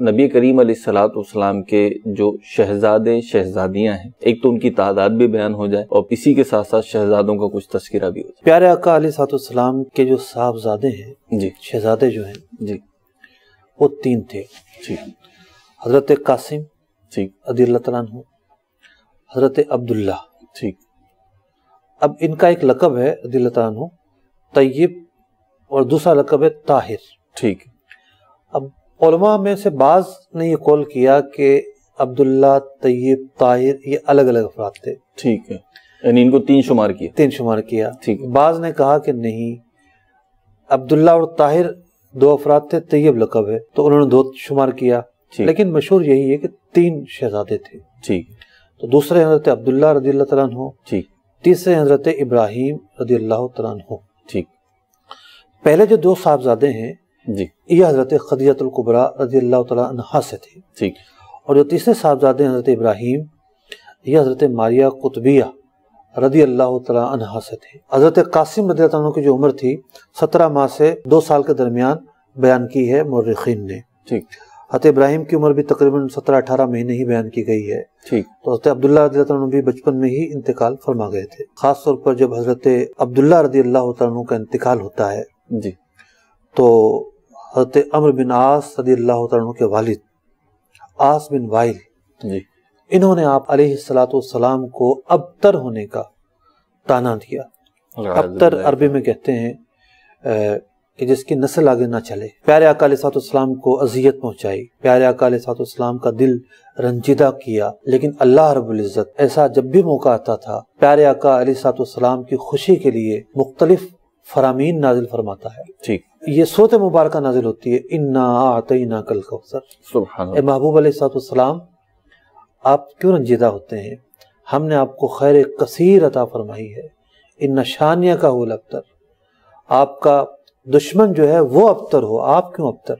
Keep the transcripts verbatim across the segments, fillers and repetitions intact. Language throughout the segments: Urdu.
نبی کریم علیہ الصلوۃ والسلام کے جو شہزادے شہزادیاں ہیں، ایک تو ان کی تعداد بھی بیان ہو جائے اور اسی کے ساتھ ساتھ شہزادوں کا کچھ تذکرہ بھی ہو جائے۔ پیارے آقا علیہ الصلوۃ والسلام کے جو صاحبزادے ہیں، جی شہزادے جو ہیں جی وہ تین تھے۔ جی حضرت قاسم ٹھیک رضی اللہ تعالیٰ عنہ، حضرت عبداللہ، ٹھیک اب ان کا ایک لقب ہے رضی اللہ تعالیٰ عنہ طیب، اور دوسرا لقب ہے طاہر۔ ٹھیک اب علماء میں سے بعض نے یہ قول کیا کہ عبداللہ، طیب، طاہر یہ الگ الگ افراد تھے، ٹھیک ہے، یعنی ان کو تین شمار کیا۔ تین شمار کیا۔ ٹھیک بعض نے کہا کہ نہیں، عبداللہ اور طاہر دو افراد تھے، طیب لقب ہے، تو انہوں نے دو شمار کیا، ٹھیک لیکن مشہور یہی ہے کہ تین شہزادے تھے۔ ٹھیک تو دوسرے حضرت عبداللہ رضی اللہ تعالیٰ عنہ، ٹھیک تیسرے حضرت ابراہیم رضی اللہ تعالیٰ عنہ۔ ٹھیک پہلے جو دو صاحبزادے ہیں جی یہ حضرت خدیجہ الکبریٰ رضی اللہ تعالیٰ عنہا سے تھے، ٹھیک اور جو تیسرے صاحبزادے ہیں حضرت ابراہیم، یہ حضرت ماریہ قطبیہ رضی اللہ تعالیٰ عنہا سے تھے۔ حضرت قاسم رضی اللہ عنہ کی جو عمر تھی سترہ ماہ سے دو سال کے درمیان بیان کی ہے مورخین نے۔ ٹھیک حضرت ابراہیم کی عمر بھی تقریباً سترہ اٹھارہ مہینے ہی بیان کی گئی ہے، ٹھیک تو حضرت عبداللہ رضی اللہ عنہ بھی بچپن میں ہی انتقال فرما گئے تھے۔ خاص طور پر جب حضرت عبداللہ رضی اللہ عنہ کا انتقال ہوتا ہے جی تو حضرت عمر بن عاص رضی اللہ عنہ کے والد عاص بن وائل، جی انہوں نے آپ علیہ الصلوۃ والسلام کو ابتر ہونے کا طعنہ دیا۔ ابتر عربی میں کہتے ہیں کہ جس کی نسل آگے نہ چلے۔ پیارے آقا علیہ الصلوۃ والسلام کو اذیت پہنچائی، پیارے آقا علیہ الصلوۃ والسلام کا دل رنجیدہ کیا، لیکن اللہ رب العزت ایسا جب بھی موقع آتا تھا پیارے آقا علیہ الصلوۃ والسلام کی خوشی کے لیے مختلف فرامین نازل فرماتا ہے۔ ٹھیک یہ سورۃ مبارکہ نازل ہوتی ہے، انا اعطیناک الکوثر۔ سبحان اے اللہ۔ محبوب علیہ الصلوۃ والسلام، آپ کیوں رنجیدہ ہوتے ہیں؟ ہم نے آپ کو خیر کثیر عطا فرمائی ہے۔ ان شانیہ کا ہو الابتر، آپ کا دشمن جو ہے وہ ابتر ہو، آپ کیوں ابتر؟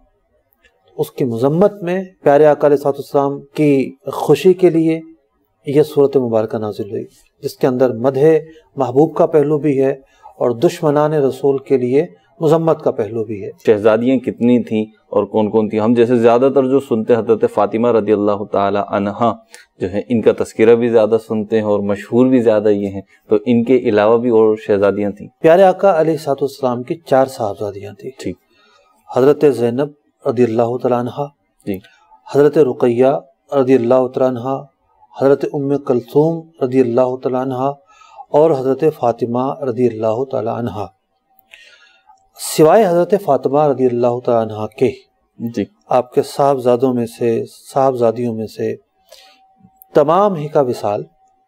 اس کی مذمت میں پیارے آقا علیہ الصلوۃ والسلام کی خوشی کے لیے یہ سورۃ مبارکہ نازل ہوئی، جس کے اندر مدح محبوب کا پہلو بھی ہے اور دشمنان رسول کے لیے مذمت کا پہلو بھی ہے۔ شہزادیاں کتنی تھیں اور کون کون تھیں؟ ہم جیسے زیادہ تر جو سنتے ہیں حضرت فاطمہ رضی اللہ تعالی عنہا جو ہے، ان کا تذکرہ بھی زیادہ سنتے ہیں اور مشہور بھی زیادہ یہ ہیں، تو ان کے علاوہ بھی اور شہزادیاں تھیں؟ پیارے آقا علیہ الصلوۃ والسلام کی چار صاحبزادیاں تھیں۔ ٹھیک حضرت زینب رضی اللہ تعالیٰ عنہا، جی حضرت رقیہ رضی اللہ تعالیٰ عنہا، حضرت ام کلثوم رضی اللہ تعالیٰ عنہا، اور حضرت فاطمہ رضی اللہ تعالیٰ عنہا۔ سوائے حضرت فاطمہ رضی اللہ تعالیٰ عنہا کے جی آپ کے صاحبزادوں میں سے، صاحبزادیوں میں سے تمام ہی کا وصال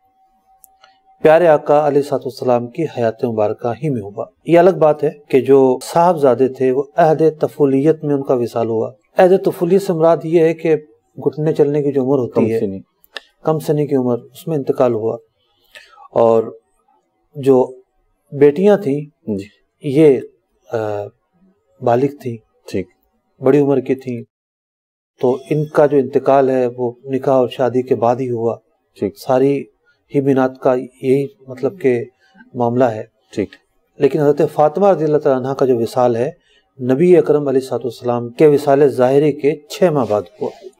پیارے آقا علیہ الصلوۃ والسلام کی حیات مبارکہ ہی میں ہوا۔ یہ الگ بات ہے کہ جو صاحبزادے تھے وہ عہد طفولیت میں ان کا وصال ہوا۔ عہد طفولیت سے مراد یہ ہے کہ گھٹنے چلنے کی جو عمر ہوتی ہے، کم سنی کی عمر، اس میں انتقال ہوا۔ اور جو بیٹیاں تھیں جی یہ بالغ تھیں، ٹھیک بڑی عمر کی تھیں، تو ان کا جو انتقال ہے وہ نکاح اور شادی کے بعد ہی ہوا۔ ٹھیک ساری ہی بنات کا یہی مطلب کہ معاملہ ہے۔ ٹھیک لیکن حضرت فاطمہ رضی اللہ تعالیٰ عنہ کا جو وصال ہے نبی اکرم علیہ الصلوۃ والسلام کے وصال ظاہری کے چھ ماہ بعد ہوا۔